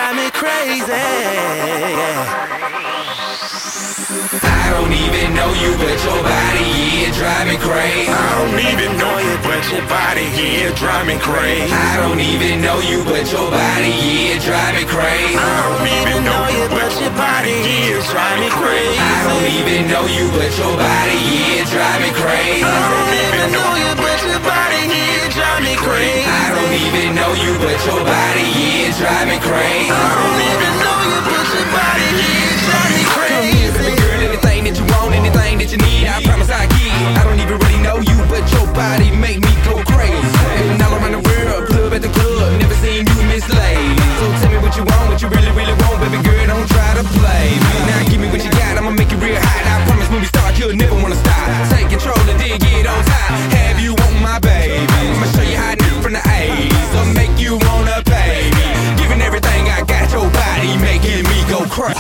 drive me crazy. I don't even know you, but your body, yeah, drive me crazy. I don't even know you, but your body, yeah, drive me crazy. I don't even know you, but your body, yeah, drive me crazy. I don't even know you, but your body, yeah, drive me crazy. I don't even know you, but your body, yeah, drive me crazy. I don't even know you, but your body, yeah, drive me crazy. I don't even know you, but your body, yeah, drive me crazy. I don't even know you, but your body, yeah, drive me crazy. Baby girl, anything that you want, anything that you need, I promise I give. I don't even really know you, but your body make me go crazy. Been all around the world, club at the club, never seen you mislaid. So tell me what you want, what you really, really want, baby girl, don't try to play me. Now give me what you got, I'ma make it real hot. I promise when we start, you'll never wanna stop. Take control and then get on top. Have you on my baby? I'ma show you how to do from the A's. I'll make you wanna pay me. Giving everything I got, your body making me go crazy.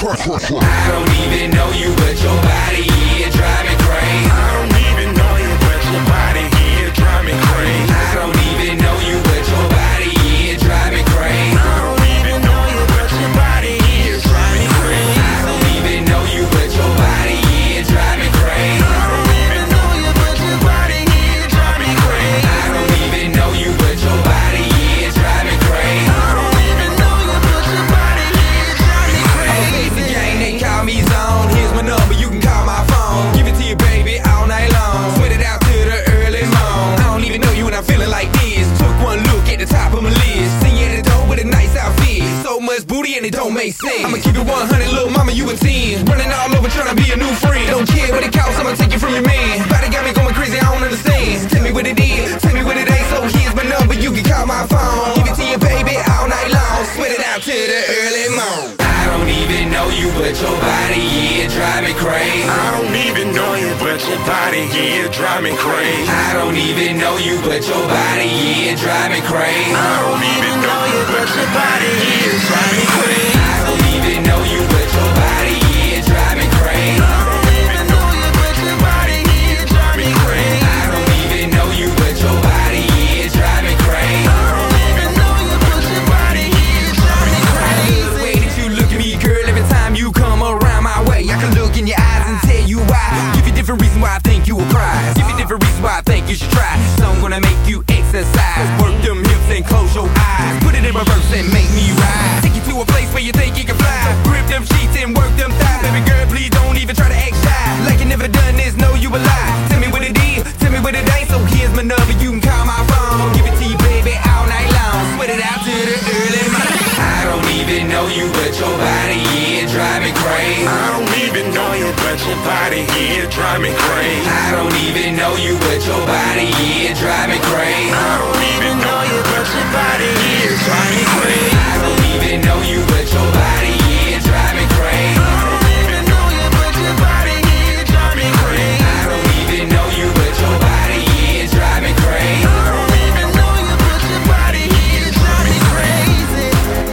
I don't even know you, but your body, yeah, drive me crazy. I don't even know you, but your body, yeah, drive me crazy. I don't even know you, but your body, yeah, drive me crazy. I don't even know you, but your body, yeah, drive me crazy. I don't even know you, but your body, yeah, drive me crazy. I don't even know you, but your body, yeah, drive me crazy. I don't even know you, but your body, yeah, drive me crazy. I don't even know you, but your body, yeah, drive me crazy. The gang, they call me Zone. Here's my number, you can call my phone. Give it to you, baby, all night long. Sweat it out to the early morn. I don't even know you and I'm feeling like this. Took one look at the top of my list. See you at the door with a nice outfit. So much booty and it don't make sense. I'ma keep it 100, little mama, you a 10. Running all over trying to be a new friend. Don't care what it costs, I'ma take you from your man. Body got me going crazy, I don't understand. Tell me what it is, tell me what it ain't. So here's my number, you can call my phone. Give it to you, baby, all night long. Sweat it out to the early morn. I don't even know you, but your body, yeah, drive me crazy. I don't even know you, but your body, yeah, drive me crazy. I don't even know you, but your body, yeah, drive me crazy. I don't even know you, but your body, yeah, drive me crazy. I don't even know you, but your body, yeah, drive me crazy. I don't even know you, but your body, yeah, drive me crazy. I don't even know you, but your body, yeah, drive me crazy. I don't even know you, but your body, yeah, drive me crazy. The way that you look at me, girl, every time you come around my way, I can look in your eyes and tell you why. Give you different reasons why I think you a prize. Give you different reasons why I think you should try. So I'm gonna make you exercise. Work them hips and close your eyes. Put it in reverse and make me ride. Take you to a place where you think you can fly. Grip them sheets and work them thighs. Baby girl, please don't even try to act shy. Like you never done this, know you a lie. Tell me what it is, tell me what it ain't. So here's my number, you can call my phone. Give it to you, baby, all night long. Sweat it out to the early morning. I don't even know you, but your body, yeah, drive me crazy. I don't even know you, but your body, yeah, drive me crazy. I don't even know you, but your body, yeah, drive me crazy. I don't even know you, but your body, yeah, drive me crazy. I don't even know you, but your body, yeah, drive me crazy. I don't even know you, but your body, yeah, drive me crazy. I don't even know you, but your body, yeah, drive me crazy. I don't even know you, but your body, yeah, drive me crazy.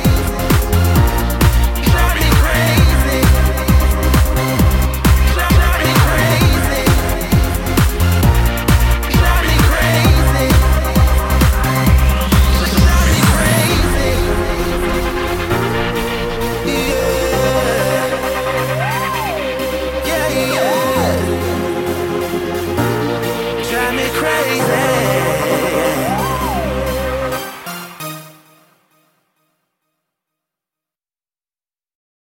Drive me crazy. Drive me crazy. Drive me crazy. Drive me crazy. Yeah, yeah, yeah. Drive me crazy.